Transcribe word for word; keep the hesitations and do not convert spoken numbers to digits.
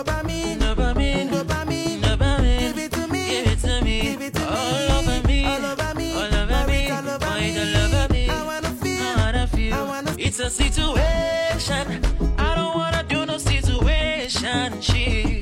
Dopamine, Dopamine, dopamine, dopamine, give it to me, give it to me, give it to me, all over me, all over me, all over me, all over boy, me. all over me. I wanna feel, I wanna feel, I wanna it's a situation. I don't wanna do no situation. She